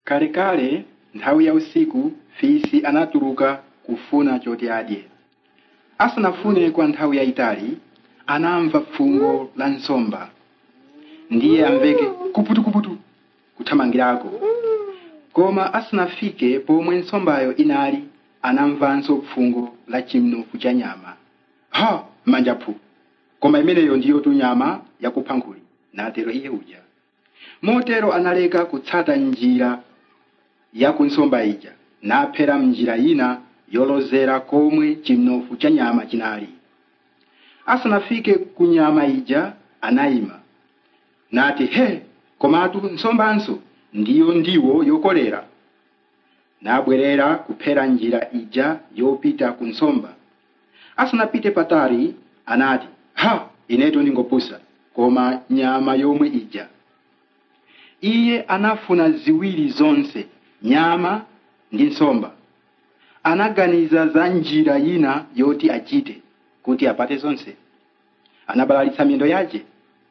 Kale nthawi ya usiku fisi anatuluka kufuna choti adye. Asanafune kwa nthawi yayitali anamva fungo la nsomba. Ndiye amveke kuputu kuthamangirako. Koma asanafike pomwe nsombayo inali anamvanso fungo la chimnofu cha nyama. Ha, manjapu. Koma imeneyo ndiyo tu nyama yakupha nkhuli, natero iye uja. Motero analeka kutsata njira ya kunsomba ija, naphera mnjira ina yolozera komwe chimnofu cha nyama chinali. Asanafike ku nyama ija anayima, nati he, komatu nsombanso ndiwo yokolera. Nabwerera kuphera njira ija yopita ku nsomba. Asanapite patali anati, ha, ineto ndingopusa, koma nyama yomwe ija. Iye anafuna ziwiri zonse, nyama ndi nsomba. Anaganiza za njira ina yoti achite kuti apate zonse. Anabalalitsa miyendo yace.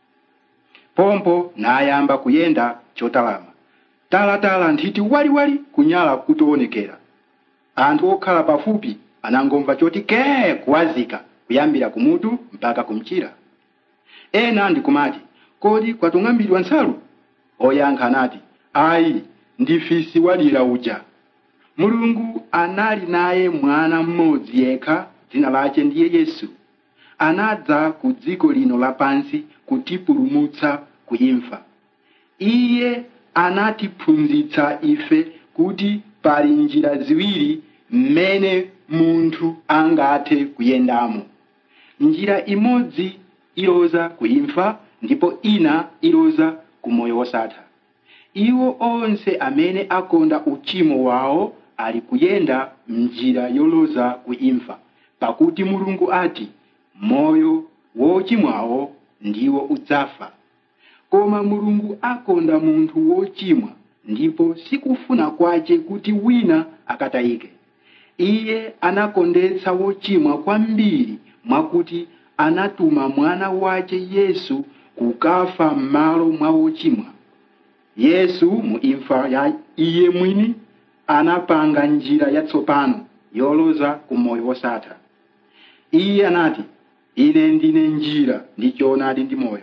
Pompo nayamba kuyenda chotalama. Tala nthiti wali kunyala kutoonekera. Anthu okhala pafupi anangomva choti kee kuwazika kuyambira kumutu mpaka kumchira. Ena ndikumati, kodi kwatung'ambidwa nsalu? Oyankha anati, ayi, ndi fisi walira uja. Mulungu anali naye mwana mmodzi yekha, dzina lache ndiye Yesu. Anadza ku dziko lino lapansi kutipulumutsa kuimfa. Iye anatiphunzitsa ife kuti pali njira ziwiri mmene munthu angathe kuyendamo. Njira imodzi iloza kuimfa ndipo ina iloza ku moyo wosatha. Iwo onse amene akonda uchimo wawo ali kuyenda njira yoloza kuimfa, pakuti Mulungu ati moyo wochimwawo ndiwo udzafa. Koma Mulungu akonda munthu wochimwa, ndipo sikufuna kwace kuti wina akatayike. Iye anakondetsa wochimwa kwambiri mwakuti anatuma mwana wace Yesu kukafa m'malo mwa wochimwa. Yesu muimfa ya iye mwini anapanga njira yatsopano yoloza ku moyo wosatha. Iye anati, ine ndine njira ndi choonadi ndi moyo.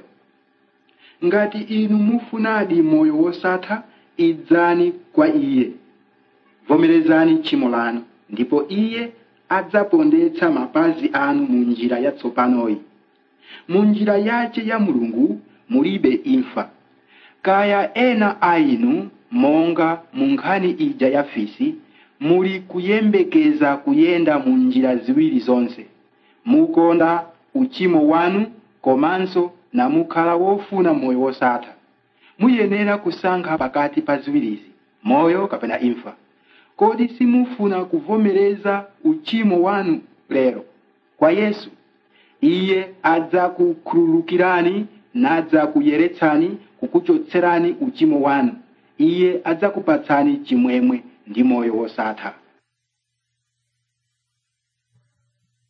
Ngati inu mufunadi moyo wosatha, idzani kwa iye. Vomerezani tchimo lanu, ndipo iye adzapondetsa mapazi anu mu njira yatsopanoyi. Mu njira yace ya Mulungu mulibe imfa. Kaya ena ainu monga mu nkhani ija ya fisi, muli kuyembekeza kuyenda mu njira ziwiri zonse. Mukonda uchimo wanu komanso na mukhala wofuna moyo wosatha. Muyenera kusankha pakati pa ziwirizi, moyo kapena imfa. Kodi simufuna kuvomereza uchimo wanu lero kwa Yesu? Iye adzakukhululukirani nadzakuyeretsani kukuchotserani uchimo wanu. Iye adzakupatsani chimwemwe ndi moyo wosatha.